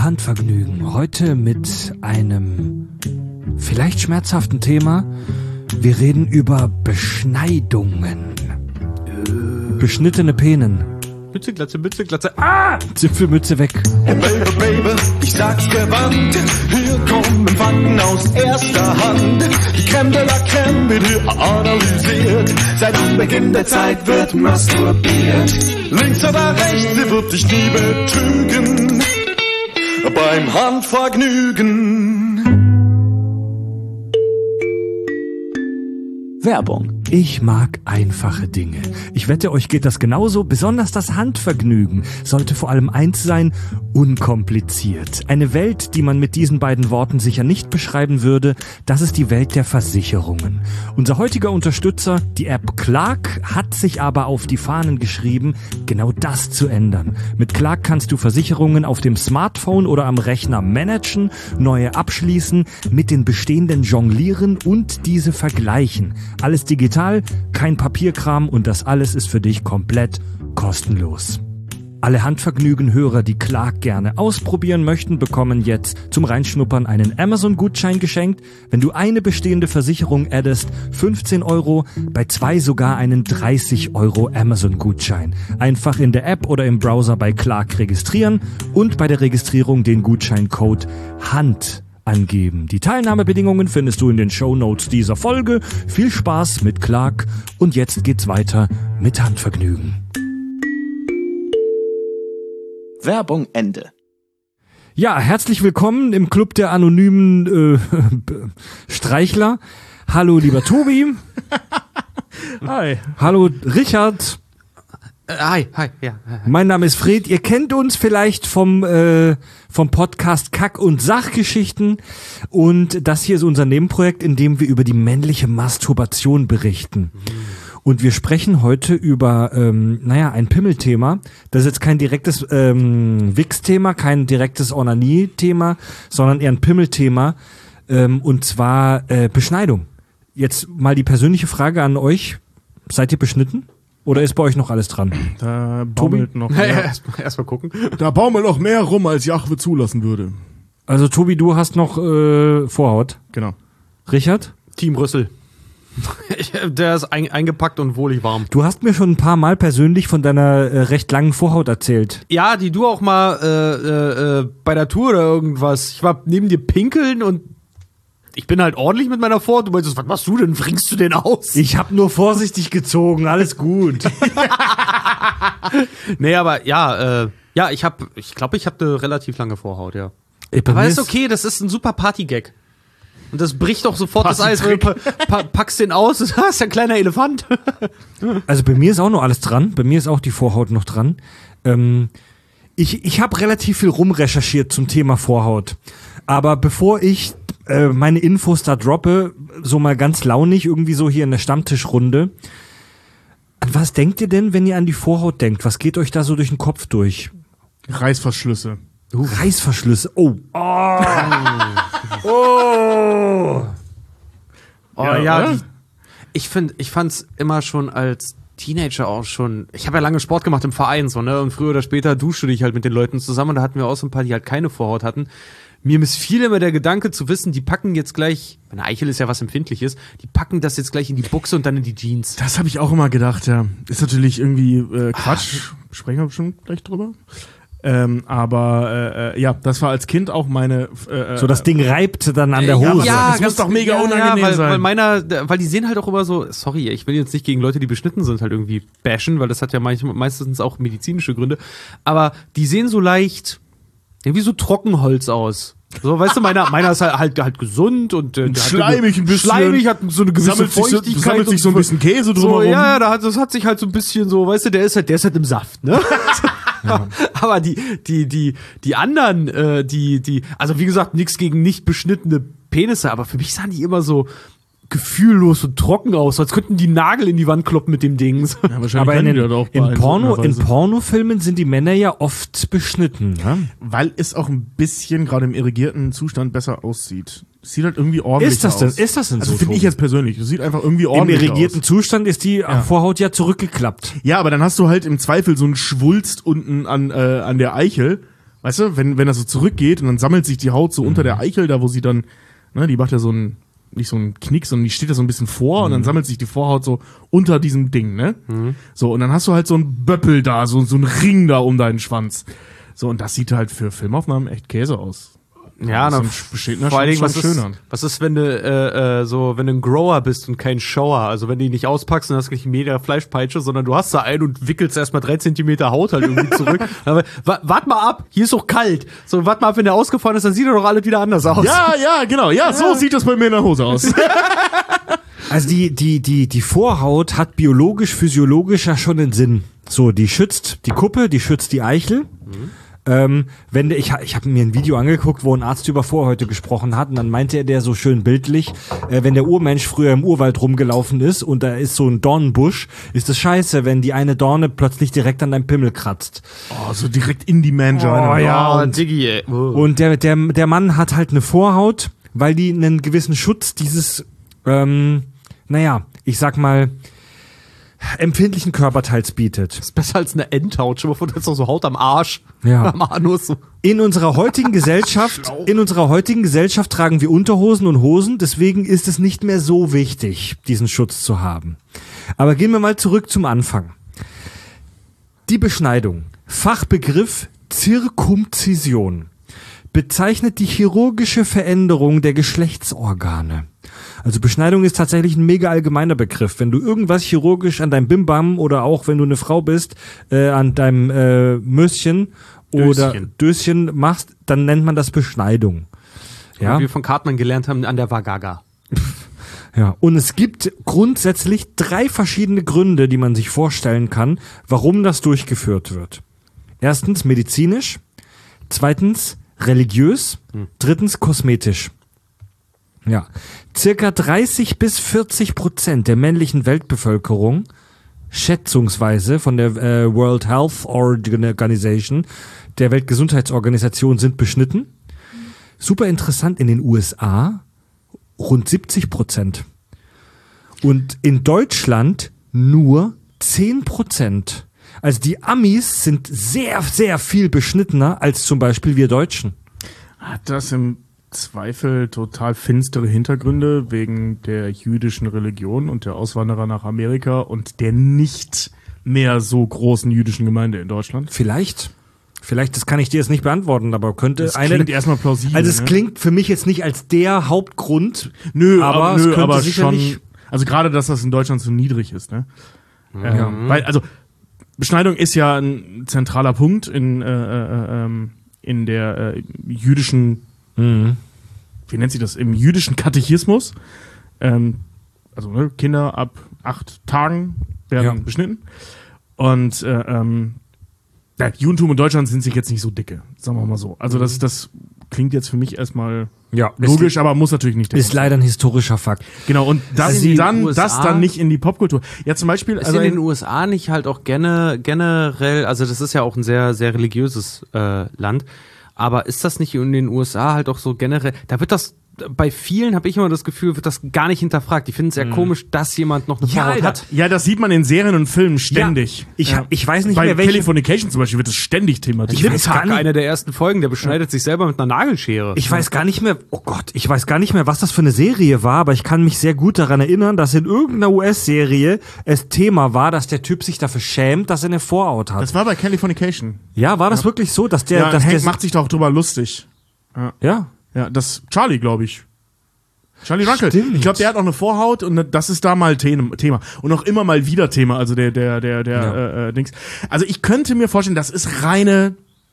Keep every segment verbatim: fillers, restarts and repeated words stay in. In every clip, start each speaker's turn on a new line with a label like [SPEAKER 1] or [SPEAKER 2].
[SPEAKER 1] Handvergnügen. Heute mit einem vielleicht schmerzhaften Thema. Wir reden über Beschneidungen. Beschnittene Penen.
[SPEAKER 2] Mütze, Glatze, Mütze, Glatze. Ah!
[SPEAKER 1] Zipfelmütze weg.
[SPEAKER 3] Hey Baby, Baby, ich sag's gewandt. Hier kommen Fakten aus erster Hand. Die Crème de la Crème wird hier analysiert. Seit Beginn der Zeit wird masturbiert. Links oder rechts, sie wird dich nie betrügen. Beim Handvergnügen.
[SPEAKER 1] Werbung. Ich mag einfache Dinge. Ich wette, euch geht das genauso. Besonders das Handvergnügen sollte vor allem eins sein: unkompliziert. Eine Welt, die man mit diesen beiden Worten sicher nicht beschreiben würde, das ist die Welt der Versicherungen. Unser heutiger Unterstützer, die App Clark, hat sich aber auf die Fahnen geschrieben, genau das zu ändern. Mit Clark kannst du Versicherungen auf dem Smartphone oder am Rechner managen, neue abschließen, mit den bestehenden jonglieren und diese vergleichen. Alles digital, kein Papierkram und das alles ist für dich komplett kostenlos. Alle Handvergnügen-Hörer, die Clark gerne ausprobieren möchten, bekommen jetzt zum Reinschnuppern einen Amazon-Gutschein geschenkt. Wenn du eine bestehende Versicherung addest, fünfzehn Euro, bei zwei sogar einen dreißig Euro Amazon-Gutschein. Einfach in der App oder im Browser bei Clark registrieren und bei der Registrierung den Gutscheincode HAND angeben. Die Teilnahmebedingungen findest du in den Shownotes dieser Folge. Viel Spaß mit Clark und jetzt geht's weiter mit Handvergnügen.
[SPEAKER 4] Werbung Ende.
[SPEAKER 1] Ja, herzlich willkommen im Club der anonymen äh, Streichler. Hallo lieber Tobi.
[SPEAKER 2] Hi.
[SPEAKER 1] Hallo Richard.
[SPEAKER 2] Äh, hi, hi, ja.
[SPEAKER 1] Mein Name ist Fred. Ihr kennt uns vielleicht vom äh, vom Podcast Kack- und Sachgeschichten. Und das hier ist unser Nebenprojekt, in dem wir über die männliche Masturbation berichten. Mhm. Und wir sprechen heute über, ähm, naja, ein Pimmelthema. Das ist jetzt kein direktes ähm, Wichs-Thema, kein direktes Onanie-Thema, sondern eher ein Pimmelthema. Ähm, und zwar äh, Beschneidung. Jetzt mal die persönliche Frage an euch. Seid ihr beschnitten? Oder ist bei euch noch alles dran?
[SPEAKER 5] Da baumelt noch
[SPEAKER 2] Ja,
[SPEAKER 5] mehr.
[SPEAKER 2] erstmal erst mal gucken.
[SPEAKER 5] Da baumelt noch mehr rum, als Jahwe zulassen würde.
[SPEAKER 1] Also Tobi, du hast noch äh, Vorhaut.
[SPEAKER 5] Genau.
[SPEAKER 1] Richard?
[SPEAKER 2] Team Rüssel. Ich, der ist ein, eingepackt und wohlig warm.
[SPEAKER 1] Du hast mir schon ein paar Mal persönlich von deiner äh, recht langen Vorhaut erzählt.
[SPEAKER 2] Ja, die du auch mal äh, äh, bei der Tour oder irgendwas. Ich war neben dir pinkeln und ich bin halt ordentlich mit meiner Vorhaut. Du meinst, was machst du denn? Bringst du den aus?
[SPEAKER 1] Ich habe nur vorsichtig gezogen, alles gut.
[SPEAKER 2] Nee, aber ja, äh, ja, ich habe, ich glaube, ich habe eine relativ lange Vorhaut, ja.
[SPEAKER 1] Ey, bei
[SPEAKER 2] Aber
[SPEAKER 1] mir
[SPEAKER 2] ist okay, das ist ein super Partygag. Und das bricht doch sofort das Eis, weil du pa pa packst den aus, das ist ein kleiner Elefant.
[SPEAKER 1] Also bei mir ist auch noch alles dran. Bei mir ist auch die Vorhaut noch dran. Ähm, ich ich habe relativ viel rumrecherchiert zum Thema Vorhaut. Aber bevor ich äh, meine Infos da droppe, so mal ganz launig irgendwie so hier in der Stammtischrunde. An was denkt ihr denn, wenn ihr an die Vorhaut denkt? Was geht euch da so durch den Kopf durch?
[SPEAKER 5] Reißverschlüsse.
[SPEAKER 1] Uh, Reißverschlüsse. Oh. Oh. Oh.
[SPEAKER 2] Oh
[SPEAKER 5] Ja,
[SPEAKER 2] ja,
[SPEAKER 5] oder?
[SPEAKER 2] die, ich finde, ich fand's immer schon als Teenager auch schon, ich habe ja lange Sport gemacht im Verein so, ne, und früher oder später duschst du dich halt mit den Leuten zusammen und da hatten wir auch so ein paar, die halt keine Vorhaut hatten. Mir missfiel immer der Gedanke zu wissen, die packen jetzt gleich, meine Eichel ist ja was Empfindliches, die packen das jetzt gleich in die Buchse und dann in die Jeans.
[SPEAKER 5] Das habe ich auch immer gedacht, ja. Ist natürlich irgendwie äh, Quatsch. Sprechen wir bestimmt gleich drüber. Ähm, aber äh, äh, ja, das war als Kind auch meine... Äh,
[SPEAKER 1] So das Ding reibt dann an der
[SPEAKER 5] Ja,
[SPEAKER 1] Hose.
[SPEAKER 5] aber das muss doch mega unangenehm
[SPEAKER 2] weil,
[SPEAKER 5] sein.
[SPEAKER 2] Weil meiner, weil die sehen halt auch immer so, sorry, ich will jetzt nicht gegen Leute, die beschnitten sind, halt irgendwie bashen, weil das hat ja manchmal, meistens auch medizinische Gründe, aber die sehen so leicht, irgendwie so Trockenholz aus. So, weißt du, meiner, meiner ist halt, halt, halt gesund und, äh, der hat
[SPEAKER 5] schleimig ein bisschen.
[SPEAKER 2] Schleimig, hat so eine gewisse
[SPEAKER 5] Sammelt sich so-
[SPEAKER 2] Feuchtigkeit.
[SPEAKER 5] sammelt sich so ein
[SPEAKER 2] und
[SPEAKER 5] bisschen Käse
[SPEAKER 2] so,
[SPEAKER 5] drumherum.
[SPEAKER 2] ja, ja, da hat, das hat sich halt so ein bisschen so, weißt du, der ist halt, der ist halt im Saft, ne? Ja. Aber die, die, die, die anderen, äh, die, die, also wie gesagt, nichts gegen nicht beschnittene Penisse, aber für mich sahen die immer so gefühllos und trocken aus, als könnten die Nagel in die Wand kloppen mit dem Ding.
[SPEAKER 5] Ja, wahrscheinlich
[SPEAKER 1] Aber in,
[SPEAKER 5] können die
[SPEAKER 1] den,
[SPEAKER 5] das auch
[SPEAKER 1] in,
[SPEAKER 5] bei
[SPEAKER 1] Porno, in
[SPEAKER 5] irgendeiner Weise.
[SPEAKER 1] Pornofilmen sind die Männer ja oft beschnitten. Ne?
[SPEAKER 5] Weil es auch ein bisschen gerade im irrigierten Zustand besser aussieht. Sieht halt irgendwie ordentlich
[SPEAKER 1] Ist das denn,
[SPEAKER 5] aus.
[SPEAKER 1] ist das denn
[SPEAKER 5] Also
[SPEAKER 1] so?
[SPEAKER 5] finde ich
[SPEAKER 1] Tobi?
[SPEAKER 5] jetzt persönlich. Das sieht einfach irgendwie
[SPEAKER 1] Im
[SPEAKER 5] ordentlich
[SPEAKER 1] irrigierten
[SPEAKER 5] aus.
[SPEAKER 1] Zustand ist die Vorhaut ja zurückgeklappt.
[SPEAKER 5] Ja, aber dann hast du halt im Zweifel so einen Schwulst unten an, äh, an der Eichel, Weißt du, wenn, wenn das so zurückgeht und dann sammelt sich die Haut so mhm. unter der Eichel, da wo sie dann, ne, die macht ja so ein, nicht so ein Knick, sondern die steht da so ein bisschen vor mhm. und dann sammelt sich die Vorhaut so unter diesem Ding, ne? Mhm. So, und dann hast du halt so ein Böppel da, so, so ein Ring da um deinen Schwanz. So, und das sieht halt für Filmaufnahmen echt Käse aus.
[SPEAKER 2] Ja, dann
[SPEAKER 5] besteht
[SPEAKER 2] vor allen Dingen, was ist, was ist, wenn du äh, äh, so, wenn du ein Grower bist und kein Shower, also wenn du ihn nicht auspackst, dann hast du nicht mega Fleischpeitsche, sondern du hast da einen und wickelst erstmal drei Zentimeter Haut halt irgendwie zurück. Aber w- wart mal ab, hier ist doch kalt. So, wart mal ab, wenn der ausgefahren ist, dann sieht er doch alles wieder anders aus.
[SPEAKER 5] Ja, ja, genau, ja, ja. So sieht das bei mir in der Hose aus.
[SPEAKER 1] Also die, die, die, die Vorhaut hat biologisch, physiologisch ja schon einen Sinn. So, die schützt die Kuppe, die schützt die Eichel. Mhm. Ähm, wenn der, ich ich habe mir ein Video angeguckt, wo ein Arzt über Vorhäute gesprochen hat und dann meinte er der so schön bildlich, äh, wenn der Urmensch früher im Urwald rumgelaufen ist und da ist so ein Dornenbusch, ist das scheiße, wenn die eine Dorne plötzlich direkt an deinem Pimmel kratzt.
[SPEAKER 5] Oh, so direkt in die Mangina.
[SPEAKER 1] Oh ja,
[SPEAKER 2] und, Diggi, ey. Oh.
[SPEAKER 1] Und der, der, der Mann hat halt eine Vorhaut, weil die einen gewissen Schutz dieses, ähm, naja, ich sag mal, empfindlichen Körperteils bietet.
[SPEAKER 2] Das ist besser als eine Endhaut. Schon mal vor, das ist doch so Haut am Arsch.
[SPEAKER 1] Ja.
[SPEAKER 2] Am Anus.
[SPEAKER 1] In unserer heutigen Gesellschaft, in unserer heutigen Gesellschaft tragen wir Unterhosen und Hosen, deswegen ist es nicht mehr so wichtig, diesen Schutz zu haben. Aber gehen wir mal zurück zum Anfang. Die Beschneidung. Fachbegriff Zirkumzision. Bezeichnet die chirurgische Veränderung der Geschlechtsorgane. Also Beschneidung ist tatsächlich ein mega allgemeiner Begriff. Wenn du irgendwas chirurgisch an deinem Bimbam oder auch wenn du eine Frau bist, äh, an deinem äh, Möschen oder Döschen. Döschen machst, dann nennt man das Beschneidung. Ja?
[SPEAKER 2] Wie wir von Cartman gelernt haben, an der Vagaga.
[SPEAKER 1] Ja, und es gibt grundsätzlich drei verschiedene Gründe, die man sich vorstellen kann, warum das durchgeführt wird. Erstens medizinisch, zweitens religiös, hm. drittens kosmetisch. Ja, circa dreißig bis vierzig Prozent der männlichen Weltbevölkerung, schätzungsweise von der äh, World Health Organization, der Weltgesundheitsorganisation, sind beschnitten. Super interessant, in den U S A rund siebzig Prozent. Und in Deutschland nur zehn Prozent. Also die Amis sind sehr, sehr viel beschnittener als zum Beispiel wir Deutschen.
[SPEAKER 5] Hat das im Zweifel total finstere Hintergründe wegen der jüdischen Religion und der Auswanderer nach Amerika und der nicht mehr so großen jüdischen Gemeinde in Deutschland?
[SPEAKER 1] Vielleicht. Vielleicht, das kann ich dir jetzt nicht beantworten, aber könnte
[SPEAKER 5] das
[SPEAKER 1] eine...
[SPEAKER 5] klingt erstmal plausibel.
[SPEAKER 1] Also es
[SPEAKER 5] ne?
[SPEAKER 1] klingt für mich jetzt nicht als der Hauptgrund.
[SPEAKER 5] Nö,
[SPEAKER 1] aber,
[SPEAKER 5] aber,
[SPEAKER 1] es
[SPEAKER 5] nö,
[SPEAKER 1] könnte
[SPEAKER 5] aber
[SPEAKER 1] sicherlich
[SPEAKER 5] schon... Also gerade, dass das in Deutschland so niedrig ist, ne?
[SPEAKER 1] Ja.
[SPEAKER 5] Ähm, weil, also, Beschneidung ist ja ein zentraler Punkt in, äh, äh, ähm, in der äh, jüdischen... Mhm. Wie nennt sie das? Im jüdischen Katechismus. Ähm, also ne, Kinder ab acht Tagen werden
[SPEAKER 1] ja.
[SPEAKER 5] beschnitten. Und äh, ähm, ja, Judentum und Deutschland sind sich jetzt nicht so dicke, sagen wir mal so. Also das, das klingt jetzt für mich erstmal
[SPEAKER 1] ja,
[SPEAKER 5] logisch, aber muss natürlich nicht.
[SPEAKER 1] Ist leider ein historischer Fakt.
[SPEAKER 5] Genau, und das,
[SPEAKER 2] also
[SPEAKER 5] dann,
[SPEAKER 2] U S A,
[SPEAKER 5] das dann nicht in die Popkultur. Ja, zum Beispiel...
[SPEAKER 2] Ist
[SPEAKER 5] also
[SPEAKER 2] in den U S A nicht halt auch gerne, generell, also das ist ja auch ein sehr, sehr religiöses äh, Land, aber ist das nicht in den U S A halt auch so generell, da wird das, bei vielen habe ich immer das Gefühl, wird das gar nicht hinterfragt. Die finden es sehr mhm. komisch, dass jemand noch eine
[SPEAKER 5] ja,
[SPEAKER 2] Vorhaut hat.
[SPEAKER 5] Ja, das sieht man in Serien und Filmen ständig.
[SPEAKER 1] Ja, ich,
[SPEAKER 5] ja.
[SPEAKER 1] ich weiß nicht
[SPEAKER 5] bei
[SPEAKER 1] mehr, welche...
[SPEAKER 5] Californication zum Beispiel wird das ständig thematisiert.
[SPEAKER 1] Ich weiß gar nicht,
[SPEAKER 2] einer der ersten Folgen, der beschneidet ja. sich selber mit einer Nagelschere.
[SPEAKER 1] Ich weiß gar nicht mehr, oh Gott, ich weiß gar nicht mehr, was das für eine Serie war, aber ich kann mich sehr gut daran erinnern, dass in irgendeiner U S-Serie es Thema war, dass der Typ sich dafür schämt, dass er eine Vorhaut hat.
[SPEAKER 5] Das war bei Californication.
[SPEAKER 1] Ja, war das
[SPEAKER 5] ja.
[SPEAKER 1] wirklich so, dass der...
[SPEAKER 5] Ja,
[SPEAKER 1] dass
[SPEAKER 5] Hank
[SPEAKER 1] der
[SPEAKER 5] macht sich doch drüber lustig. Ja.
[SPEAKER 1] Ja.
[SPEAKER 5] Ja, das Charlie, glaube ich. Charlie Runkle.
[SPEAKER 1] Stimmt.
[SPEAKER 5] Ich glaube, der hat auch eine Vorhaut und das ist da mal Thema. Und auch immer mal wieder Thema, also der, der, der, der,
[SPEAKER 1] ja.
[SPEAKER 5] äh, äh, Dings. Also ich könnte mir vorstellen, das ist reine,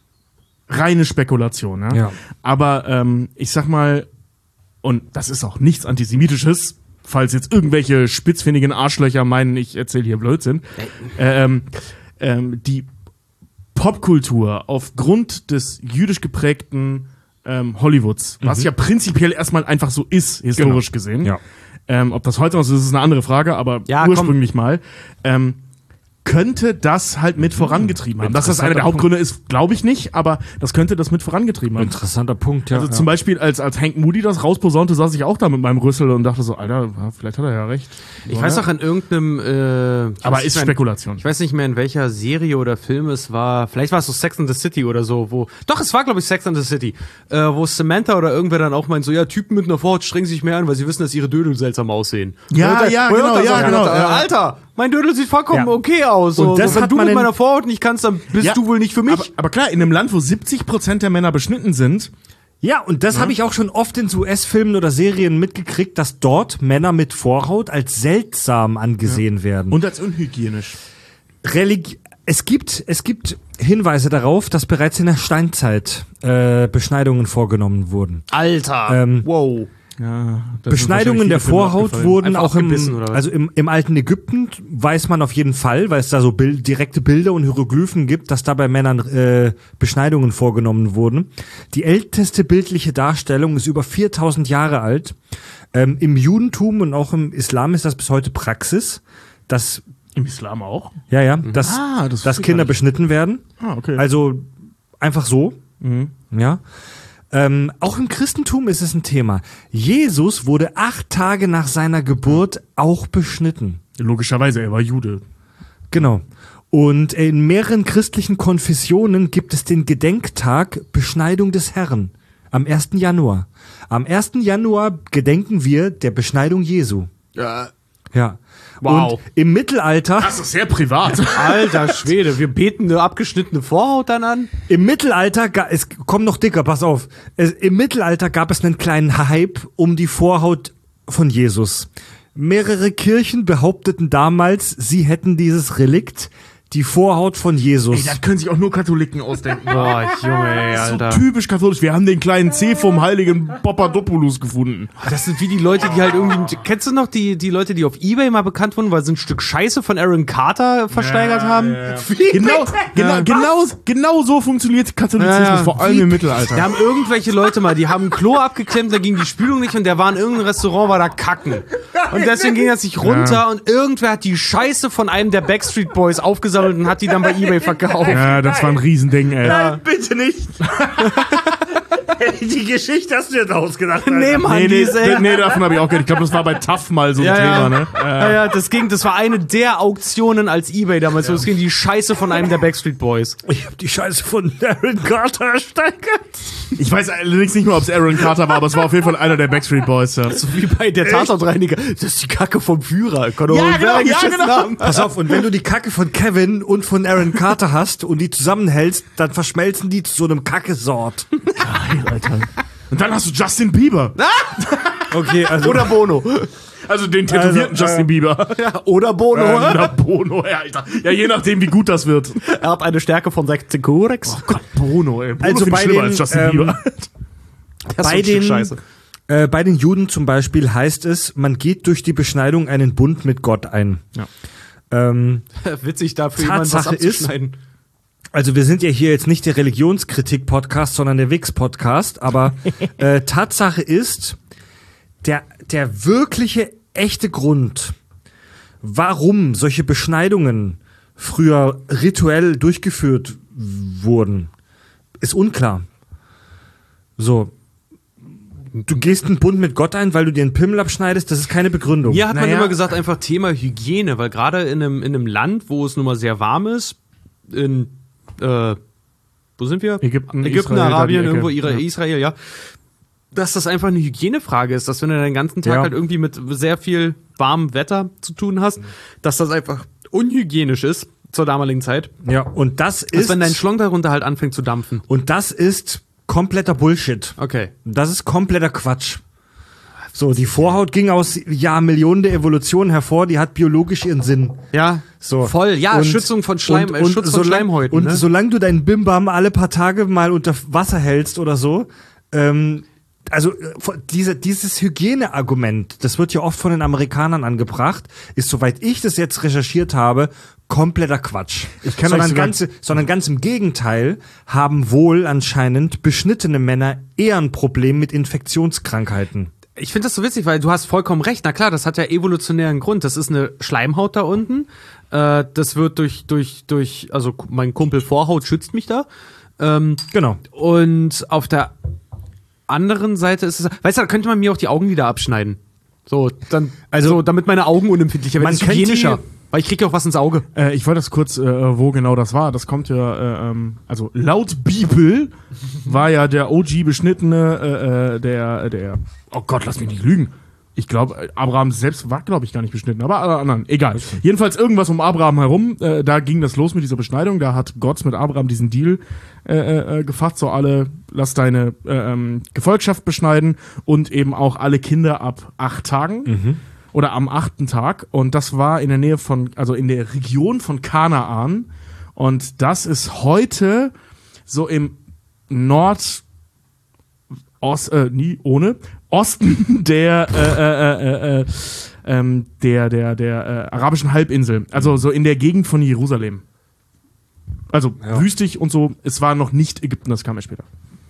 [SPEAKER 5] reine Spekulation, ja.
[SPEAKER 1] ja.
[SPEAKER 5] Aber ähm, ich sag mal, und das ist auch nichts Antisemitisches, falls jetzt irgendwelche spitzfindigen Arschlöcher meinen, ich erzähle hier Blödsinn. Ähm, ähm, die Popkultur aufgrund des jüdisch geprägten ähm, Hollywoods, mhm. was ja prinzipiell erstmal einfach so ist, historisch genau. gesehen.
[SPEAKER 1] Ja.
[SPEAKER 5] Ähm, ob das heute noch so ist, ist eine andere Frage, aber
[SPEAKER 2] ja,
[SPEAKER 5] ursprünglich komm. mal. Ähm, könnte das halt mit vorangetrieben haben. Dass das einer der Hauptgründe ist, glaube ich nicht, aber das könnte das mit vorangetrieben haben.
[SPEAKER 1] Interessanter Punkt, ja.
[SPEAKER 5] Also
[SPEAKER 1] ja.
[SPEAKER 5] zum Beispiel, als, als Hank Moody das rausposaunte, saß ich auch da mit meinem Rüssel und dachte so, Alter, vielleicht hat er ja recht.
[SPEAKER 2] Ich weiß auch an irgendeinem, äh,
[SPEAKER 5] aber ist
[SPEAKER 2] mehr,
[SPEAKER 5] Spekulation.
[SPEAKER 2] Ich weiß nicht mehr, in welcher Serie oder Film es war. Vielleicht war es so Sex and the City oder so, wo, doch, es war, glaube ich, Sex and the City, äh, wo Samantha oder irgendwer dann auch meint, so, ja, Typen mit einer Vorhaut strengen sich mehr an, weil sie wissen, dass ihre Dödel seltsam aussehen.
[SPEAKER 5] Ja,
[SPEAKER 2] und
[SPEAKER 5] ja,
[SPEAKER 2] und
[SPEAKER 5] genau,
[SPEAKER 2] dann
[SPEAKER 5] ja,
[SPEAKER 2] so,
[SPEAKER 5] genau.
[SPEAKER 2] Äh, Alter, mein Dödel sieht vollkommen
[SPEAKER 1] Ja.
[SPEAKER 2] okay aus. So.
[SPEAKER 1] Und das
[SPEAKER 2] so, wenn
[SPEAKER 1] hat
[SPEAKER 2] du
[SPEAKER 1] man
[SPEAKER 2] mit
[SPEAKER 1] in-
[SPEAKER 2] meiner Vorhaut nicht kannst, dann bist
[SPEAKER 5] Ja,
[SPEAKER 2] du wohl nicht für mich.
[SPEAKER 5] Aber, aber klar, in einem Land, wo siebzig Prozent der Männer beschnitten sind,
[SPEAKER 1] Ja, und das habe ich auch schon oft in so U S-Filmen oder Serien mitgekriegt, dass dort Männer mit Vorhaut als seltsam angesehen werden.
[SPEAKER 5] und als unhygienisch.
[SPEAKER 1] Religi- es gibt, es gibt Hinweise darauf, dass bereits in der Steinzeit äh, Beschneidungen vorgenommen wurden.
[SPEAKER 2] Alter,
[SPEAKER 1] Ähm,
[SPEAKER 2] wow.
[SPEAKER 5] Ja, das
[SPEAKER 1] Beschneidungen der Vorhaut wurden
[SPEAKER 2] Einfach
[SPEAKER 1] auch im,
[SPEAKER 2] abgebissen, oder was?
[SPEAKER 1] also im, im alten Ägypten weiß man auf jeden Fall, weil es da so Bild, direkte Bilder und Hieroglyphen gibt, dass da bei Männern äh, Beschneidungen vorgenommen wurden. Die älteste bildliche Darstellung ist über viertausend Jahre alt. Ähm, Im Judentum und auch im Islam ist das bis heute Praxis, dass
[SPEAKER 5] Im Islam auch?
[SPEAKER 1] ja ja, dass,
[SPEAKER 5] Ah, das
[SPEAKER 1] dass
[SPEAKER 5] wusste ich
[SPEAKER 1] Kinder
[SPEAKER 5] gar nicht.
[SPEAKER 1] beschnitten werden.
[SPEAKER 5] Ah, okay.
[SPEAKER 1] Also einfach so.
[SPEAKER 5] Mhm.
[SPEAKER 1] Ja. Ähm, auch im Christentum ist es ein Thema. Jesus wurde acht Tage nach seiner Geburt auch beschnitten.
[SPEAKER 5] Logischerweise, er war Jude.
[SPEAKER 1] Genau. Und in mehreren christlichen Konfessionen gibt es den Gedenktag Beschneidung des Herrn am ersten Januar. Am ersten Januar gedenken wir der Beschneidung Jesu.
[SPEAKER 2] Ja.
[SPEAKER 1] Ja.
[SPEAKER 2] Wow.
[SPEAKER 1] Und im Mittelalter,
[SPEAKER 5] Das ist sehr privat.
[SPEAKER 2] Alter Schwede, wir beten eine abgeschnittene Vorhaut dann an?
[SPEAKER 1] im Mittelalter, ga- es kommt noch dicker, pass auf. Es, im Mittelalter gab es einen kleinen Hype um die Vorhaut von Jesus. Mehrere Kirchen behaupteten damals, sie hätten dieses Relikt, die Vorhaut von Jesus.
[SPEAKER 5] Ey, das können sich auch nur Katholiken ausdenken.
[SPEAKER 2] Boah, Junge, ey,
[SPEAKER 5] Das ist
[SPEAKER 2] Alter.
[SPEAKER 5] so typisch katholisch. Wir haben den kleinen C vom heiligen Papadopoulos gefunden.
[SPEAKER 2] Das sind wie die Leute, die halt irgendwie. Kennst du noch die, die Leute, die auf Ebay mal bekannt wurden, weil sie ein Stück Scheiße von Aaron Carter versteigert haben? Wie
[SPEAKER 5] Genau,
[SPEAKER 2] bitte?
[SPEAKER 5] genau,
[SPEAKER 2] Ja,
[SPEAKER 5] genau, genau so funktioniert Katholizismus,
[SPEAKER 2] Ja, ja.
[SPEAKER 5] vor allem
[SPEAKER 2] Wie-
[SPEAKER 5] im Mittelalter.
[SPEAKER 2] Da haben irgendwelche Leute mal, die haben ein Klo abgeklemmt, da ging die Spülung nicht und der war in irgendeinem Restaurant, war da kacken. Und deswegen ging er sich runter und irgendwer hat die Scheiße von einem der Backstreet Boys aufgesammelt und hat die dann bei Ebay verkauft.
[SPEAKER 5] Ja, das war ein Riesending, ey.
[SPEAKER 1] Nein, bitte nicht. Die Geschichte hast du jetzt ausgedacht. Alter.
[SPEAKER 2] Nee, Mann,
[SPEAKER 5] Nee,
[SPEAKER 2] die
[SPEAKER 5] nee,
[SPEAKER 2] ist, ey.
[SPEAKER 5] nee, davon habe ich auch gehört. Ich glaube, das war bei T A F mal so ein
[SPEAKER 2] Ja,
[SPEAKER 5] Thema,
[SPEAKER 2] ja.
[SPEAKER 5] ne?
[SPEAKER 2] Ja, ja, das ging, das war eine der Auktionen als Ebay damals, wo es ging die Scheiße von einem der Backstreet Boys.
[SPEAKER 1] Ich habe die Scheiße von Aaron Carter ersteigert.
[SPEAKER 5] Ich weiß allerdings nicht mehr, ob es Aaron Carter war, aber es war auf jeden Fall einer der Backstreet Boys. Ja.
[SPEAKER 2] So wie bei der Tatortreiniger. Das ist die Kacke vom Führer. Kann doch
[SPEAKER 5] Ja,
[SPEAKER 2] wohl
[SPEAKER 5] genau,
[SPEAKER 2] wer
[SPEAKER 5] ja,
[SPEAKER 2] geschissen
[SPEAKER 5] genau.
[SPEAKER 2] haben.
[SPEAKER 1] Pass auf, und wenn du die Kacke von Kevin und von Aaron Carter hast und die zusammenhältst, dann verschmelzen die zu so einem Kackesort.
[SPEAKER 5] Alter. Und dann hast du Justin Bieber.
[SPEAKER 1] Okay, also
[SPEAKER 2] Oder Bono.
[SPEAKER 5] Also den tätowierten
[SPEAKER 1] Also, äh,
[SPEAKER 5] Justin Bieber.
[SPEAKER 2] Oder Bono.
[SPEAKER 5] Ja, na, Bono, ja, Alter. Ja, je nachdem, wie gut das wird.
[SPEAKER 2] Er hat eine Stärke von sechzehn Corex.
[SPEAKER 5] Gott, Bono, ey. Bono
[SPEAKER 1] Also
[SPEAKER 5] finde ich
[SPEAKER 1] bei
[SPEAKER 5] schlimmer
[SPEAKER 1] den,
[SPEAKER 5] als Justin
[SPEAKER 1] ähm,
[SPEAKER 5] Bieber.
[SPEAKER 2] Das
[SPEAKER 1] bei
[SPEAKER 2] ist so ein Stück
[SPEAKER 1] den,
[SPEAKER 2] Scheiße.
[SPEAKER 1] äh, bei den Juden zum Beispiel heißt es, man geht durch die Beschneidung einen Bund mit Gott ein.
[SPEAKER 5] Ja.
[SPEAKER 1] Ähm,
[SPEAKER 2] Witzig, dafür jemanden was
[SPEAKER 1] Tatsache ist-
[SPEAKER 2] abzuschneiden.
[SPEAKER 1] Also wir sind ja hier jetzt nicht der Religionskritik-Podcast, sondern der Wix-Podcast, aber äh, Tatsache ist, der, der wirkliche, echte Grund, warum solche Beschneidungen früher rituell durchgeführt wurden, ist unklar. So, du gehst einen Bund mit Gott ein, weil du dir einen Pimmel abschneidest, das ist keine Begründung.
[SPEAKER 2] Mir hat man
[SPEAKER 5] Naja.
[SPEAKER 2] immer gesagt, einfach Thema Hygiene, weil gerade in einem, in einem Land, wo es nun mal sehr warm ist, in, äh, wo sind wir?
[SPEAKER 5] Ägypten,
[SPEAKER 2] Ägypten,
[SPEAKER 5] Israel, da die
[SPEAKER 2] Arabien,
[SPEAKER 5] Ecke.
[SPEAKER 2] irgendwo Ira-
[SPEAKER 5] Ja.
[SPEAKER 2] Israel, ja. Dass das einfach eine Hygienefrage ist, dass wenn du den ganzen Tag
[SPEAKER 1] Ja.
[SPEAKER 2] halt irgendwie mit sehr viel warmem Wetter zu tun hast, dass das einfach unhygienisch ist zur damaligen Zeit.
[SPEAKER 1] Ja, und das
[SPEAKER 2] Dass
[SPEAKER 1] ist,
[SPEAKER 2] wenn dein Schlong darunter halt anfängt zu dampfen.
[SPEAKER 1] und das ist kompletter Bullshit.
[SPEAKER 2] Okay.
[SPEAKER 1] Das ist kompletter Quatsch. So, die Vorhaut ging aus ja, Millionen der Evolution hervor, die hat biologisch ihren Sinn.
[SPEAKER 2] Ja,
[SPEAKER 1] So.
[SPEAKER 2] voll. Ja,
[SPEAKER 1] Und-
[SPEAKER 2] Schützung von Schleim,
[SPEAKER 1] und,
[SPEAKER 2] äh,
[SPEAKER 1] und
[SPEAKER 2] Schutz von
[SPEAKER 1] solang-
[SPEAKER 2] Schleimhäuten.
[SPEAKER 1] Und
[SPEAKER 2] ne?
[SPEAKER 1] solange du deinen Bimbam alle paar Tage mal unter Wasser hältst oder so, ähm, also äh, diese, dieses Hygieneargument, das wird ja oft von den Amerikanern angebracht, ist, soweit ich das jetzt recherchiert habe, kompletter Quatsch.
[SPEAKER 5] Ich kann euch
[SPEAKER 1] sondern,
[SPEAKER 5] sogar-
[SPEAKER 1] ganz, sondern ganz im Gegenteil haben wohl anscheinend beschnittene Männer eher ein Problem mit Infektionskrankheiten.
[SPEAKER 2] Ich finde das so witzig, weil du hast vollkommen recht. Na klar, das hat ja evolutionären Grund. Das ist eine Schleimhaut da unten. Äh, das wird durch, durch, durch, also mein Kumpel Vorhaut schützt mich da. Ähm,
[SPEAKER 1] Genau.
[SPEAKER 2] Und auf der anderen Seite ist es, weißt du, da könnte man mir auch die Augenlider abschneiden. So, dann, also, so, damit meine Augen unempfindlicher werden.
[SPEAKER 1] Man
[SPEAKER 2] Das ist
[SPEAKER 1] kennt
[SPEAKER 2] hygienischer.
[SPEAKER 1] die-
[SPEAKER 2] Weil ich kriege ja auch was ins Auge.
[SPEAKER 5] Äh, ich wollte das kurz, äh, wo genau das war. Das kommt ja, äh, ähm, also laut Bibel war ja der O G beschnittene, äh, äh, der, der, oh Gott, lass mich nicht lügen. Ich glaube, Abraham selbst war, glaube ich, gar nicht beschnitten, aber alle anderen, egal. Jedenfalls irgendwas um Abraham herum, äh, da ging das los mit dieser Beschneidung. Da hat Gott mit Abraham diesen Deal äh, äh, gefasst, so alle, lass deine äh, ähm, Gefolgschaft beschneiden und eben auch alle Kinder ab acht Tagen.
[SPEAKER 1] Mhm.
[SPEAKER 5] Oder am achten Tag. Und das war in der Nähe von, also in der Region von Kanaan. Und das ist heute so im Nord, Ost, äh, nie, ohne, Osten der, äh, äh, äh, äh, ähm, der, der, der äh, arabischen Halbinsel. Also so in der Gegend von Jerusalem. Also
[SPEAKER 1] Ja.
[SPEAKER 5] wüstig und so. Es war noch nicht Ägypten, das kam erst später.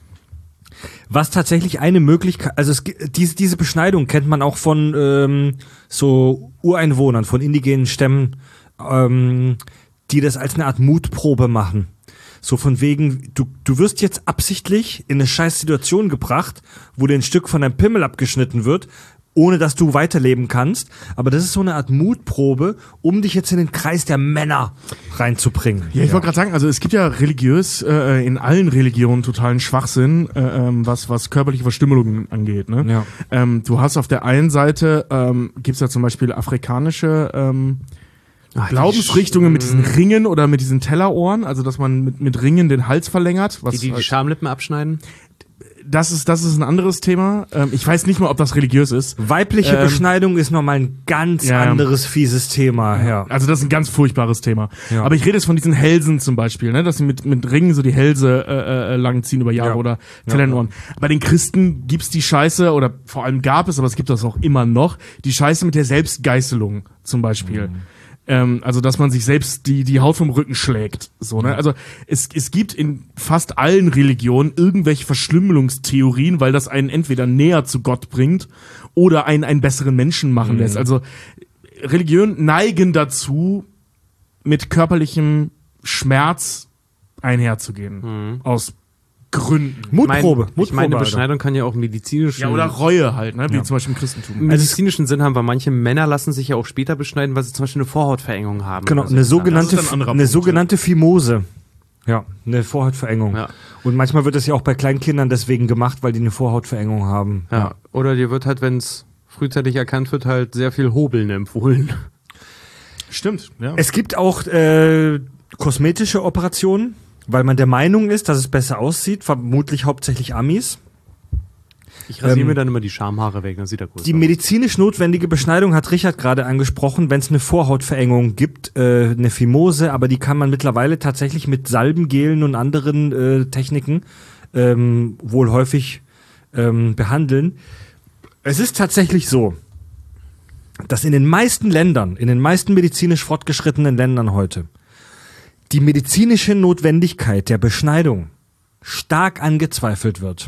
[SPEAKER 1] Was tatsächlich eine Möglichkeit, also es, gi- diese, diese Beschneidung kennt man auch von ähm, so Ureinwohnern, von indigenen Stämmen, ähm, die das als eine Art Mutprobe machen. So von wegen, du, du wirst jetzt absichtlich in eine scheiß Situation gebracht, wo dir ein Stück von deinem Pimmel abgeschnitten wird, ohne dass du weiterleben kannst. Aber das ist so eine Art Mutprobe, um dich jetzt in den Kreis der Männer reinzubringen.
[SPEAKER 5] Ja, ich wollte gerade sagen, also es gibt ja religiös äh, in allen Religionen totalen Schwachsinn, äh, ähm, was was körperliche Verstümmelungen angeht. Ne?
[SPEAKER 1] Ja.
[SPEAKER 5] Ähm, du hast auf der einen Seite ähm, gibt's ja zum Beispiel afrikanische ähm,
[SPEAKER 2] Ach, die
[SPEAKER 5] Glaubensrichtungen mit diesen
[SPEAKER 2] Sch-
[SPEAKER 5] Ringen oder mit diesen Tellerohren, also dass man mit mit Ringen den Hals verlängert. Was
[SPEAKER 2] Die, die die
[SPEAKER 5] halt-
[SPEAKER 2] Schamlippen abschneiden.
[SPEAKER 5] das ist das ist ein anderes Thema. Ähm, ich weiß nicht mal, ob das religiös ist.
[SPEAKER 1] Weibliche
[SPEAKER 5] Ähm,
[SPEAKER 1] Beschneidung ist nochmal ein ganz
[SPEAKER 5] ja, ja.
[SPEAKER 1] anderes fieses Thema. Ja.
[SPEAKER 5] Also das ist ein ganz furchtbares Thema.
[SPEAKER 1] Ja.
[SPEAKER 5] Aber ich rede jetzt von diesen Hälsen zum Beispiel, ne? Dass sie mit, mit Ringen so die Hälse äh, äh, langziehen über Jahre
[SPEAKER 1] Ja.
[SPEAKER 5] oder Teller in den Ohren. Bei den Christen gibt's die Scheiße, oder vor allem gab es, aber es gibt das auch immer noch, die Scheiße mit der Selbstgeißelung zum Beispiel.
[SPEAKER 1] Mhm.
[SPEAKER 5] Ähm, also dass man sich selbst die, die Haut vom Rücken schlägt. So, ne? Also es, es gibt in fast allen Religionen irgendwelche Verschlümmelungstheorien, weil das einen entweder näher zu Gott bringt oder einen einen besseren Menschen machen lässt. Also Religionen neigen dazu, mit körperlichem Schmerz einherzugehen. Aus Gründen.
[SPEAKER 1] Mutprobe.
[SPEAKER 2] Mein, ich meine,
[SPEAKER 1] Mutprobe, Alter.
[SPEAKER 2] Beschneidung kann ja auch medizinisch.
[SPEAKER 5] Ja, oder Reue halt, ne? Wie
[SPEAKER 1] Ja.
[SPEAKER 5] zum Beispiel im Christentum.
[SPEAKER 2] Im medizinischen Sinn haben, weil manche Männer lassen sich ja auch später beschneiden, weil sie zum Beispiel eine Vorhautverengung haben.
[SPEAKER 1] Genau,
[SPEAKER 2] oder so.
[SPEAKER 1] eine sogenannte,
[SPEAKER 5] das ist ein anderer
[SPEAKER 1] eine
[SPEAKER 5] Punkt,
[SPEAKER 1] sogenannte Phimose. Ja, eine Vorhautverengung.
[SPEAKER 2] Ja.
[SPEAKER 1] Und manchmal wird das ja auch bei Kleinkindern deswegen gemacht, weil die eine Vorhautverengung haben.
[SPEAKER 2] Ja. Oder dir wird halt, wenn es frühzeitig erkannt wird, halt sehr viel Hobeln empfohlen.
[SPEAKER 5] Stimmt, ja.
[SPEAKER 1] Es gibt auch äh, kosmetische Operationen, weil man der Meinung ist, dass es besser aussieht, vermutlich hauptsächlich Amis.
[SPEAKER 2] Ich rasiere
[SPEAKER 1] Ähm,
[SPEAKER 2] mir dann immer die Schamhaare weg, dann sieht er gut
[SPEAKER 1] Die
[SPEAKER 2] aus.
[SPEAKER 1] medizinisch notwendige Beschneidung hat Richard gerade angesprochen, wenn es eine Vorhautverengung gibt, äh, eine Phimose, aber die kann man mittlerweile tatsächlich mit Salbengelen und anderen äh, Techniken ähm, wohl häufig ähm, behandeln. Es ist tatsächlich so, dass in den meisten Ländern, in den meisten medizinisch fortgeschrittenen Ländern heute, die medizinische Notwendigkeit der Beschneidung stark angezweifelt wird.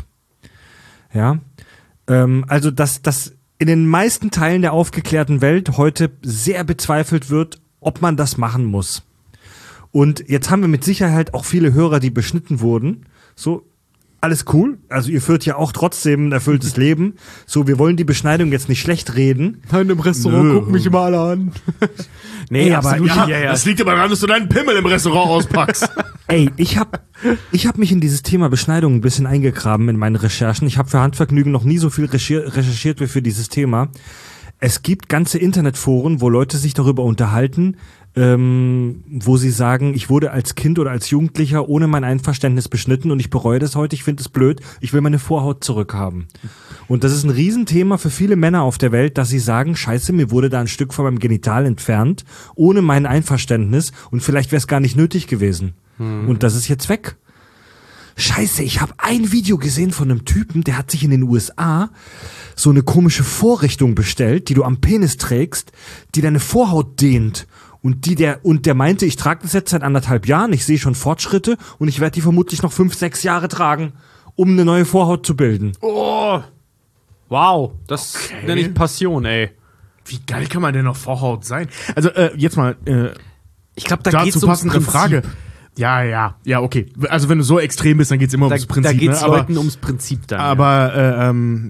[SPEAKER 1] Ja, ähm, also dass, dass in den meisten Teilen der aufgeklärten Welt heute sehr bezweifelt wird, ob man das machen muss. Und jetzt haben wir mit Sicherheit auch viele Hörer, die beschnitten wurden. So, alles cool. Also ihr führt ja auch trotzdem ein erfülltes Leben. So, wir wollen die Beschneidung jetzt nicht schlecht reden.
[SPEAKER 2] Nein, im Restaurant
[SPEAKER 5] Nö.
[SPEAKER 2] gucken mich immer alle an.
[SPEAKER 1] Nee, aber
[SPEAKER 2] absolut.
[SPEAKER 1] ich-
[SPEAKER 5] Ja,
[SPEAKER 2] Ja, ja.
[SPEAKER 5] das liegt aber daran, dass du deinen Pimmel im Restaurant auspackst.
[SPEAKER 1] Ey, ich hab, ich hab mich in dieses Thema Beschneidung ein bisschen eingegraben in meinen Recherchen. Ich habe für Handvergnügen noch nie so viel recher- recherchiert wie für dieses Thema. Es gibt ganze Internetforen, wo Leute sich darüber unterhalten, ähm, wo sie sagen, ich wurde als Kind oder als Jugendlicher ohne mein Einverständnis beschnitten und ich bereue das heute, ich finde es blöd, ich will meine Vorhaut zurückhaben. Und das ist ein Riesenthema für viele Männer auf der Welt, dass sie sagen, scheiße, mir wurde da ein Stück von meinem Genital entfernt, ohne mein Einverständnis und vielleicht wäre es gar nicht nötig gewesen. Und das ist jetzt weg. Scheiße, ich habe ein Video gesehen von einem Typen, der hat sich in den U S A so eine komische Vorrichtung bestellt, die du am Penis trägst, die deine Vorhaut dehnt. Und die der und der meinte, ich trage das jetzt seit anderthalb Jahren, ich sehe schon Fortschritte und ich werde die vermutlich noch fünf, sechs Jahre tragen, um eine neue Vorhaut zu bilden.
[SPEAKER 2] Oh, Wow, das
[SPEAKER 5] Okay.
[SPEAKER 2] nenne ich Passion, ey.
[SPEAKER 5] Wie geil kann man denn noch Vorhaut sein? Also, äh, jetzt mal, äh,
[SPEAKER 2] Ich glaube, da geht's
[SPEAKER 5] dazu
[SPEAKER 2] ums
[SPEAKER 5] passende
[SPEAKER 2] Prinzip.
[SPEAKER 5] Frage. Ja, ja, ja, okay. Also, wenn du so extrem bist, dann geht's immer
[SPEAKER 2] Da,
[SPEAKER 5] ums Prinzip.
[SPEAKER 2] da geht's
[SPEAKER 5] ne? aber,
[SPEAKER 2] Leuten ums Prinzip dann.
[SPEAKER 5] aber äh, ähm,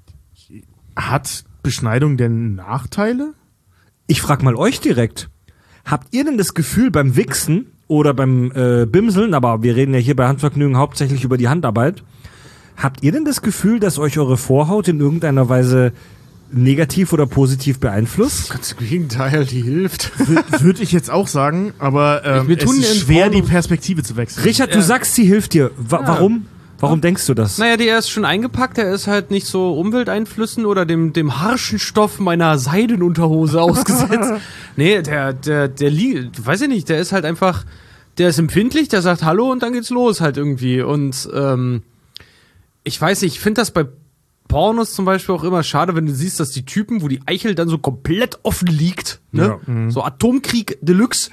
[SPEAKER 5] hat Beschneidung denn Nachteile?
[SPEAKER 1] Ich frag mal euch direkt. Habt ihr denn das Gefühl beim Wichsen oder beim äh, Bimseln, aber wir reden ja hier bei Handvergnügen hauptsächlich über die Handarbeit, habt ihr denn das Gefühl, dass euch eure Vorhaut in irgendeiner Weise negativ oder positiv beeinflusst?
[SPEAKER 2] Ganz im Gegenteil, die hilft.
[SPEAKER 5] Würde ich jetzt auch sagen, aber ähm,
[SPEAKER 2] Wir tun
[SPEAKER 5] es ist
[SPEAKER 2] in
[SPEAKER 5] schwer,
[SPEAKER 2] Porno-
[SPEAKER 5] die Perspektive zu wechseln.
[SPEAKER 1] Richard, du sagst, sie hilft dir. Wa Warum? Warum denkst du das?
[SPEAKER 2] Naja, der ist schon eingepackt, der ist halt nicht so Umwelteinflüssen oder dem, dem harschen Stoff meiner Seidenunterhose ausgesetzt. Nee, der, der, der liegt, weiß ich nicht, der ist halt einfach, der ist empfindlich, der sagt Hallo und dann geht's los halt irgendwie. Und ähm, ich weiß nicht, ich finde das bei Pornos zum Beispiel auch immer schade, wenn du siehst, dass die Typen, wo die Eichel dann so komplett offen liegt, ne?
[SPEAKER 1] Ja.
[SPEAKER 2] So Atomkrieg Deluxe.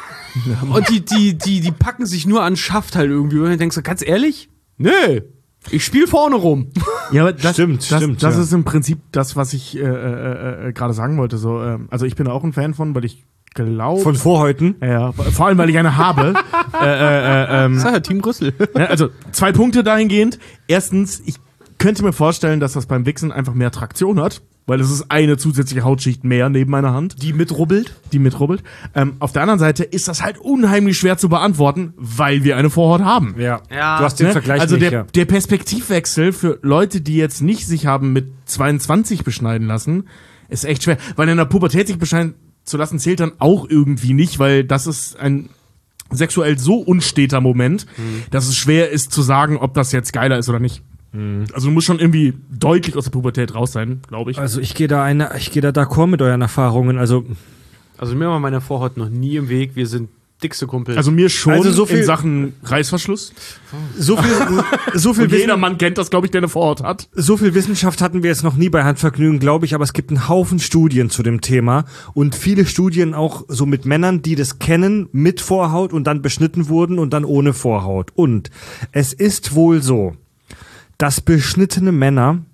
[SPEAKER 2] Und die, die, die, die packen sich nur an Schaft halt irgendwie. Und dann denkst du, ganz ehrlich? Nee, ich spiel vorne rum.
[SPEAKER 5] Ja, aber das,
[SPEAKER 1] Stimmt,
[SPEAKER 5] das,
[SPEAKER 1] stimmt,
[SPEAKER 5] Das
[SPEAKER 1] ja.
[SPEAKER 5] ist im Prinzip das, was ich äh, äh, äh, gerade sagen wollte. So, ähm, also ich bin auch ein Fan von, weil ich glaube...
[SPEAKER 1] Von Vorhäuten?
[SPEAKER 5] ja, ja, vor allem, weil ich eine habe. äh, äh, äh, ähm,
[SPEAKER 2] Sag ja, Team Rüssel.
[SPEAKER 5] ja, also zwei Punkte dahingehend. Erstens, ich könnte mir vorstellen, dass das beim Wichsen einfach mehr Traktion hat, weil es ist eine zusätzliche Hautschicht mehr neben meiner Hand,
[SPEAKER 2] Die mitrubbelt.
[SPEAKER 5] die mitrubbelt. Ähm, auf der anderen Seite ist das halt unheimlich schwer zu beantworten, weil wir eine Vorhaut haben.
[SPEAKER 1] Ja.
[SPEAKER 2] Ja.
[SPEAKER 1] Du hast den
[SPEAKER 5] Ne?
[SPEAKER 1] Vergleich
[SPEAKER 5] also
[SPEAKER 1] nicht,
[SPEAKER 5] der,
[SPEAKER 1] ja.
[SPEAKER 5] der Perspektivwechsel für Leute, die jetzt nicht sich haben mit zweiundzwanzig beschneiden lassen, ist echt schwer. Weil in der Pubertät sich beschneiden zu lassen, zählt dann auch irgendwie nicht, weil das ist ein sexuell so unsteter Moment,
[SPEAKER 1] Mhm.
[SPEAKER 5] dass es schwer ist zu sagen, ob das jetzt geiler ist oder nicht.
[SPEAKER 1] Mhm.
[SPEAKER 5] Also du musst schon irgendwie deutlich aus der Pubertät raus sein, glaube ich.
[SPEAKER 1] Also ich gehe da eine, ich gehe da d'accord mit euren Erfahrungen. Also
[SPEAKER 2] Also mir war meine Vorhaut noch nie im Weg. Wir sind dickste Kumpels.
[SPEAKER 5] Also mir schon
[SPEAKER 1] Also so viel-
[SPEAKER 5] in Sachen Reißverschluss.
[SPEAKER 1] so viel, so viel
[SPEAKER 5] Und jeder
[SPEAKER 1] Wissen,
[SPEAKER 5] Mann kennt das, glaube ich, der eine Vorhaut hat.
[SPEAKER 1] so viel Wissenschaft hatten wir jetzt noch nie bei Handvergnügen, glaube ich, aber es gibt einen Haufen Studien zu dem Thema und viele Studien auch so mit Männern, die das kennen, mit Vorhaut und dann beschnitten wurden und dann ohne Vorhaut. Und es ist wohl so, dass beschnittene Männer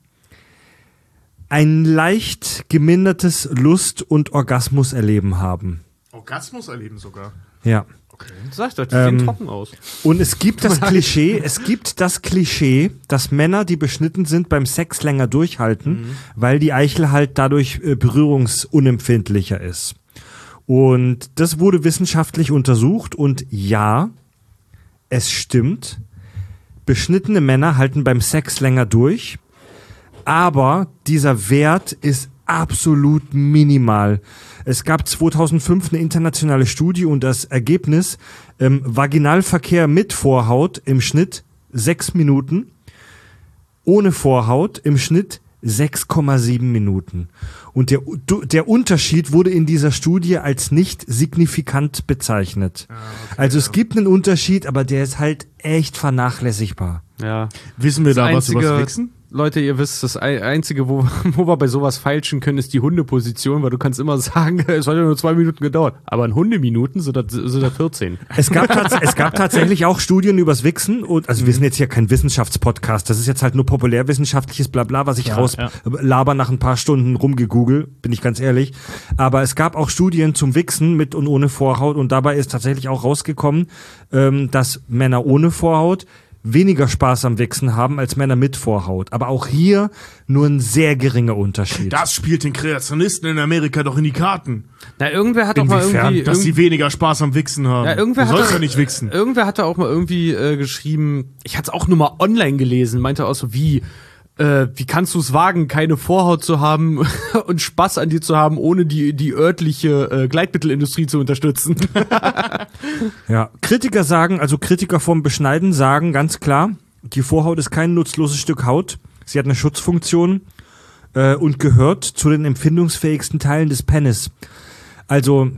[SPEAKER 1] ein leicht gemindertes Lust- und Orgasmuserleben haben.
[SPEAKER 5] Orgasmus erleben sogar.
[SPEAKER 1] Ja.
[SPEAKER 2] Sag ich doch, die
[SPEAKER 1] Ähm,
[SPEAKER 2] sehen trocken aus.
[SPEAKER 1] Und es gibt das Klischee, es gibt das Klischee, dass Männer, die beschnitten sind, beim Sex länger durchhalten, weil die Eichel halt dadurch äh, berührungsunempfindlicher ist. Und das wurde wissenschaftlich untersucht und ja, es stimmt. Beschnittene Männer halten beim Sex länger durch, aber dieser Wert ist absolut minimal. Es gab zweitausendfünf eine internationale Studie und das Ergebnis, ähm, Vaginalverkehr mit Vorhaut im Schnitt sechs Minuten, ohne Vorhaut im Schnitt sechs Komma sieben Minuten. Und der, der Unterschied wurde in dieser Studie als nicht signifikant bezeichnet. Also es gibt einen Unterschied, aber der ist halt echt vernachlässigbar.
[SPEAKER 2] Ja.
[SPEAKER 5] Wissen wir da was
[SPEAKER 2] Einzige-
[SPEAKER 5] über das Wichsen?
[SPEAKER 2] Leute, ihr wisst, das Ei- Einzige, wo, wo wir bei sowas feilschen können, ist die Hundeposition, weil du kannst immer sagen, es hat ja nur zwei Minuten gedauert. Aber in Hundeminuten sind das, sind das vierzehn.
[SPEAKER 1] Es gab, tats es gab tatsächlich auch Studien übers Wichsen und also wir sind jetzt hier kein Wissenschaftspodcast, das ist jetzt halt nur populärwissenschaftliches Blabla, was ich
[SPEAKER 5] Ja,
[SPEAKER 1] raus
[SPEAKER 5] ja.
[SPEAKER 1] laber nach ein paar Stunden rumgegoogelt, bin ich ganz ehrlich. Aber es gab auch Studien zum Wichsen mit und ohne Vorhaut und dabei ist tatsächlich auch rausgekommen, ähm, dass Männer ohne Vorhaut weniger Spaß am Wichsen haben als Männer mit Vorhaut. Aber auch hier nur ein sehr geringer Unterschied.
[SPEAKER 5] Das spielt den Kreationisten in Amerika doch in die Karten.
[SPEAKER 2] Na, irgendwer hat doch mal
[SPEAKER 1] Inwiefern?
[SPEAKER 2] irgendwie...
[SPEAKER 5] Dass
[SPEAKER 2] irgend-
[SPEAKER 5] sie weniger Spaß am Wichsen haben.
[SPEAKER 2] Ja, irgendwer
[SPEAKER 5] du
[SPEAKER 2] hat
[SPEAKER 5] sollst
[SPEAKER 2] da-
[SPEAKER 5] ja nicht wichsen.
[SPEAKER 2] Irgendwer hat da auch mal irgendwie äh, geschrieben, ich hatte es auch nur mal online gelesen, meinte auch so, wie, äh, wie kannst du es wagen, keine Vorhaut zu haben und Spaß an dir zu haben, ohne die, die örtliche äh, Gleitmittelindustrie zu unterstützen.
[SPEAKER 1] Ja, Kritiker sagen, also Kritiker vom Beschneiden sagen ganz klar, die Vorhaut ist kein nutzloses Stück Haut. Sie hat eine Schutzfunktion äh, und gehört zu den empfindungsfähigsten Teilen des Penis. Also,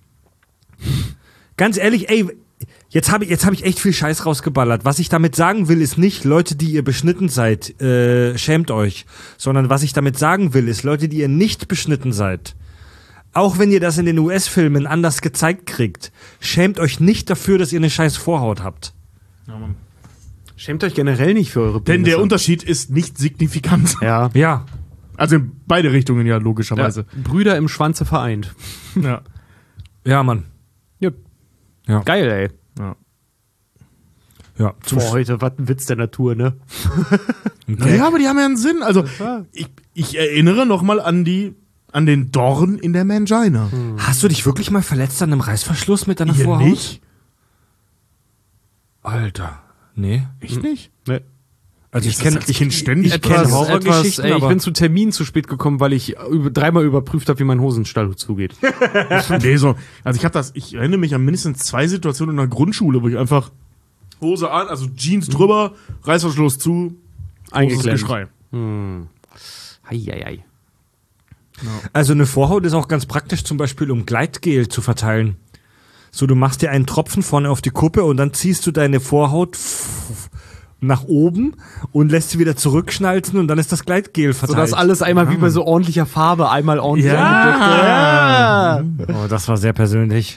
[SPEAKER 1] ganz ehrlich, ey, jetzt habe ich, jetzt hab ich echt viel Scheiß rausgeballert. Was ich damit sagen will, ist nicht, Leute, die ihr beschnitten seid, äh, schämt euch. Sondern was ich damit sagen will, ist, Leute, die ihr nicht beschnitten seid, auch wenn ihr das in den U S-Filmen anders gezeigt kriegt, schämt euch nicht dafür, dass ihr eine scheiß Vorhaut habt.
[SPEAKER 5] Ja, Mann.
[SPEAKER 2] Schämt euch generell nicht für eure
[SPEAKER 5] Denn der
[SPEAKER 2] Penisse.
[SPEAKER 5] Unterschied ist nicht signifikant.
[SPEAKER 2] Ja.
[SPEAKER 1] Ja.
[SPEAKER 5] Also in beide Richtungen ja, logischerweise.
[SPEAKER 2] Ja. Brüder im Schwanze vereint.
[SPEAKER 5] Ja.
[SPEAKER 1] Ja, Mann.
[SPEAKER 2] Ja.
[SPEAKER 1] Ja.
[SPEAKER 2] Geil, ey.
[SPEAKER 5] ja.
[SPEAKER 1] Ja, zum
[SPEAKER 2] Boah, heute, was ein Witz der Natur, ne?
[SPEAKER 5] Naja, aber die haben ja einen Sinn. Also ich, ich erinnere nochmal an die an den Dorn in der Mangina.
[SPEAKER 2] Hm.
[SPEAKER 1] Hast du dich wirklich mal verletzt an einem Reißverschluss mit deiner
[SPEAKER 5] Ihr
[SPEAKER 1] Vorhaut?
[SPEAKER 5] nicht?
[SPEAKER 1] Alter. Nee.
[SPEAKER 5] Ich nicht?
[SPEAKER 2] Ne.
[SPEAKER 1] Also ich
[SPEAKER 5] Das
[SPEAKER 1] kenne
[SPEAKER 5] als Kind ständig
[SPEAKER 1] ich kenne
[SPEAKER 2] Etwas,
[SPEAKER 1] Horrorgeschichten,
[SPEAKER 2] ey, ich
[SPEAKER 1] aber
[SPEAKER 2] bin zu Terminen zu spät gekommen, weil ich über, dreimal überprüft habe, wie mein Hosenstall zugeht.
[SPEAKER 5] Nee, so. Also ich habe das, ich erinnere mich an mindestens zwei Situationen in der Grundschule, wo ich einfach Hose an, also Jeans drüber, Reißverschluss zu, großes
[SPEAKER 2] Eingeklemmt.
[SPEAKER 5] Geschrei.
[SPEAKER 2] Heieiei.
[SPEAKER 1] also eine Vorhaut ist auch ganz praktisch, zum Beispiel um Gleitgel zu verteilen. So, du machst dir einen Tropfen vorne auf die Kuppe und dann ziehst du deine Vorhaut f- nach oben und lässt sie wieder zurückschnalzen und dann ist das Gleitgel
[SPEAKER 2] So
[SPEAKER 1] verteilt.
[SPEAKER 2] dass alles einmal wie bei so ordentlicher Farbe einmal ordentlich
[SPEAKER 5] Ja.
[SPEAKER 2] angedrückt. Ja.
[SPEAKER 1] Oh, das war sehr persönlich.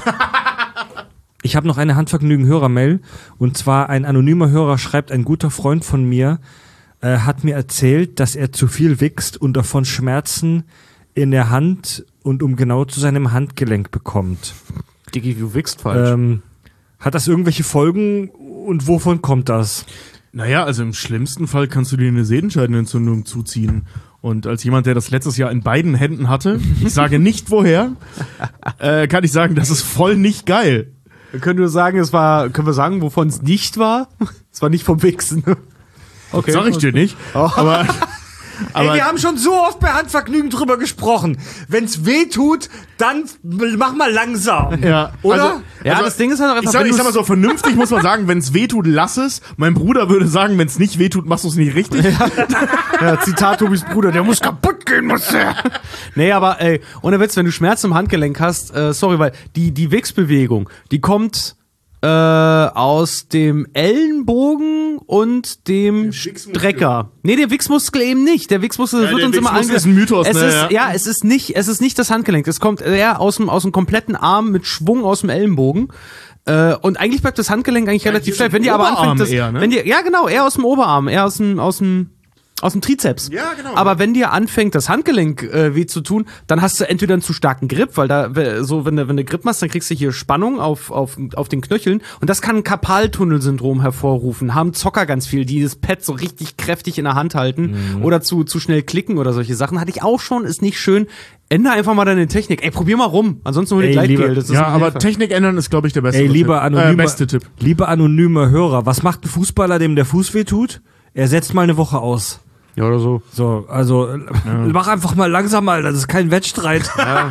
[SPEAKER 1] Ich habe noch eine Handvergnügen-Hörermail. Und zwar ein anonymer Hörer schreibt, ein guter Freund von mir äh, hat mir erzählt, dass er zu viel wichst und davon Schmerzen in der Hand und um genau zu seinem Handgelenk bekommt.
[SPEAKER 2] Diggi, du wichst falsch.
[SPEAKER 1] Ähm, hat das irgendwelche Folgen und wovon kommt das?
[SPEAKER 5] Naja, also im schlimmsten Fall kannst du dir eine Sehenscheidenentzündung zuziehen. Und als jemand, der das letztes Jahr in beiden Händen hatte, ich sage nicht woher, äh, kann ich sagen, das ist voll nicht geil.
[SPEAKER 2] Wir können nur sagen, es war, können wir sagen, wovon es nicht war? Es war nicht vom Wichsen. Okay.
[SPEAKER 5] Sag ich dir nicht. Aber, aber
[SPEAKER 1] Ey, wir haben schon so oft bei Handvergnügen drüber gesprochen. Wenn's weh tut, dann mach mal langsam.
[SPEAKER 5] ja,
[SPEAKER 1] Oder?
[SPEAKER 5] Also,
[SPEAKER 2] Ja,
[SPEAKER 5] also,
[SPEAKER 2] das Ding ist halt auch
[SPEAKER 5] ich
[SPEAKER 2] einfach,
[SPEAKER 5] sag,
[SPEAKER 2] wenn
[SPEAKER 5] ich sag
[SPEAKER 2] du's-
[SPEAKER 5] mal so, vernünftig muss man sagen, wenn es weh tut, lass es. Mein Bruder würde sagen, wenn es nicht weh tut, machst du es nicht richtig.
[SPEAKER 2] Ja, Zitat Tobis Bruder, der muss kaputt gehen, muss der. Nee, aber ey, ohne Witz, wenn du Schmerzen im Handgelenk hast, äh, sorry, weil die, die Wichsbewegung, die kommt äh, aus dem Ellenbogen und dem Strecker. Nee, der Wichsmuskel eben nicht. Der Wichsmuskel
[SPEAKER 5] Ja,
[SPEAKER 2] wird
[SPEAKER 5] der
[SPEAKER 2] uns immer
[SPEAKER 5] Wichsmuskel
[SPEAKER 2] ange-
[SPEAKER 5] ist ein Mythos,
[SPEAKER 2] es
[SPEAKER 5] ne,
[SPEAKER 2] ist,
[SPEAKER 5] ja.
[SPEAKER 2] ja, es ist nicht, es ist nicht das Handgelenk. Es kommt eher aus dem, aus dem kompletten Arm mit Schwung aus dem Ellenbogen. Äh, und eigentlich bleibt das Handgelenk eigentlich relativ
[SPEAKER 5] hier
[SPEAKER 2] steif.
[SPEAKER 5] ist
[SPEAKER 2] Wenn die aber
[SPEAKER 5] Oberarm
[SPEAKER 2] anfängt, das,
[SPEAKER 5] eher, ne?
[SPEAKER 2] wenn die, ja genau, eher aus dem Oberarm, eher aus dem, aus dem, aus dem Trizeps.
[SPEAKER 5] Ja, genau.
[SPEAKER 2] Aber wenn dir anfängt, das Handgelenk äh, weh zu tun, dann hast du entweder einen zu starken Grip, weil da, we- so, wenn du, wenn du Grip machst, dann kriegst du hier Spannung auf, auf, auf den Knöcheln und das kann ein Karpaltunnelsyndrom hervorrufen. Haben Zocker ganz viel, die das Pad so richtig kräftig in der Hand halten oder zu, zu schnell klicken oder solche Sachen. Hatte ich auch schon, ist nicht schön. Ändere einfach mal deine Technik. Ey, probier mal rum. Ansonsten hol dir
[SPEAKER 1] Ey,
[SPEAKER 2] Gleitgel.
[SPEAKER 1] lieber-
[SPEAKER 2] Das ist
[SPEAKER 5] Ja,
[SPEAKER 2] eine
[SPEAKER 5] aber
[SPEAKER 2] Hilfe.
[SPEAKER 5] Technik ändern ist, glaube ich, der beste
[SPEAKER 1] Ey, lieber
[SPEAKER 5] Tipp.
[SPEAKER 1] anonymer,
[SPEAKER 5] Äh, beste Tipp.
[SPEAKER 1] lieber anonymer Hörer, was macht ein Fußballer, dem der Fuß weh tut? Er setzt mal eine Woche aus.
[SPEAKER 2] Ja, oder so.
[SPEAKER 1] So, also äh, mach einfach mal langsam, Alter, das ist kein Wettstreit.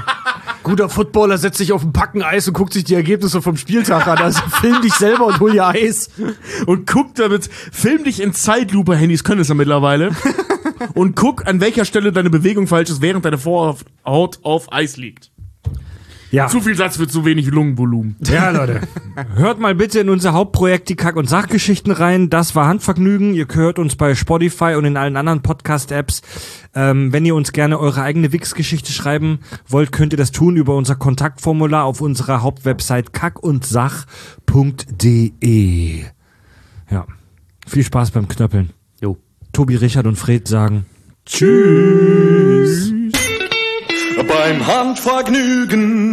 [SPEAKER 2] Guter Footballer setzt sich auf ein Packen Eis und guckt sich die Ergebnisse vom Spieltag an. Also film dich selber und hol dir Eis.
[SPEAKER 5] Und guck damit, film dich in Zeitlupe, Handys können es ja mittlerweile. Und guck, an welcher Stelle deine Bewegung falsch ist, während deine Vorhaut auf Eis liegt.
[SPEAKER 1] Ja.
[SPEAKER 5] Zu viel Satz für zu wenig Lungenvolumen.
[SPEAKER 1] Ja, Leute. Hört mal bitte in unser Hauptprojekt die Kack- und Sachgeschichten rein. Das war Handvergnügen. Ihr hört uns bei Spotify und in allen anderen Podcast-Apps. Ähm, wenn ihr uns gerne eure eigene Wix-Geschichte schreiben wollt, könnt ihr das tun über unser Kontaktformular auf unserer Hauptwebsite kack und sach punkt de. Ja. Viel Spaß beim Knöppeln.
[SPEAKER 2] Jo.
[SPEAKER 1] Tobi, Richard und Fred sagen
[SPEAKER 3] Beim Handvergnügen